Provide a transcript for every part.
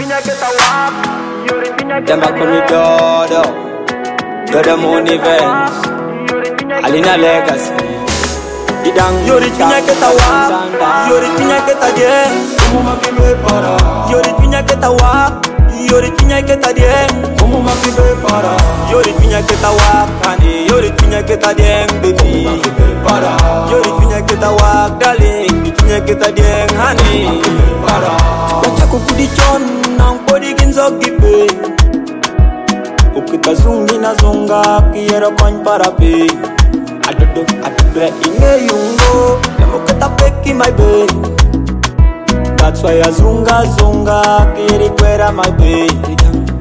Them back on the Dodo Dodo Moon Events Alina Legacy Yori pinya keta wa, yori pinya keta die. Como makibe para. Yori pinya keta wa, yori pinya keta die. Como makibe para. Yori pinya keta wa, kani yori pinya keta die, baby. Para. Yori pinya keta wa, darling, pinya keta die, honey. Para. Bacha kukudi chon, nang podi ginzo gibe. Ukita zungi na zunga, kiera kwan para pe. Adodo inge yungo, nemo keta peki my babe. That's why I zunga, kiri kwera my babe.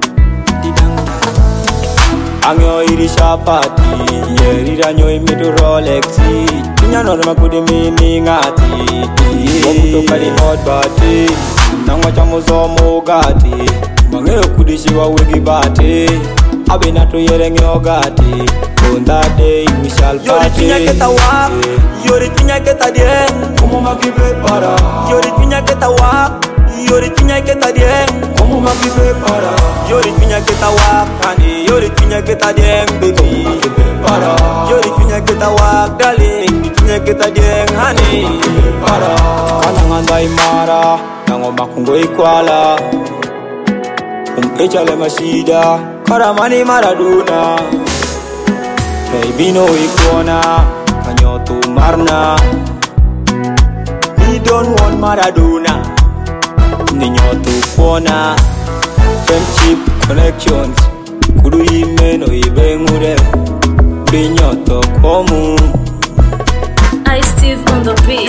Angyo iri shapati, yeri ranyo imitu Rolexi. Pinya norma kudi mimi ngati. Wakuto kari hot bati, nangwa chamo zomo gati. Mangeo kudi shiwa wigi bati, abinato yereng yogati. On that day we shall party. Yori pinya keta wa, yori pinya keta die. Como makibe para. Yori pinya keta wa, yori pinya keta die. Como makibe para. Yori pinya keta wa, honey, yori pinya keta die, baby. Para. Yori pinya keta wa, darling, pinya keta die, honey. Para. Kananganda imara, nango makungo ikwala. Echale mashida, karamani Maradona. Baby no ikona, kanyoto marna. We don't want Maradona, ninyoto pona. Friendship connections, kudu ime no ibe ngure. Binyoto komu. I Steve on the beat.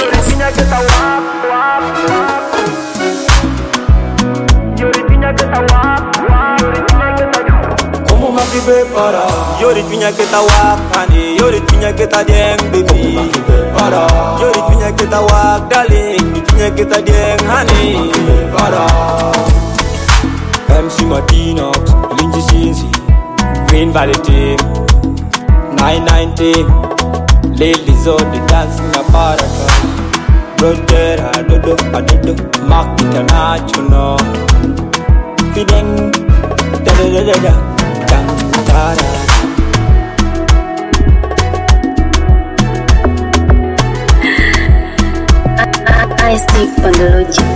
Como makibe para. Yori pinya keta wa, honey, yori pinya keta deng, baby. Para. Yori pinya keta wa, darling, pinya keta deng, honey. Para. MC Martinox, Lindsay Cincy, Green Valley team, 990, ladies on the dancing apparatus. Brother, adodo, Mark International. Feeding, da-da-da-da-da, dang-da-da. I Steve on the logic.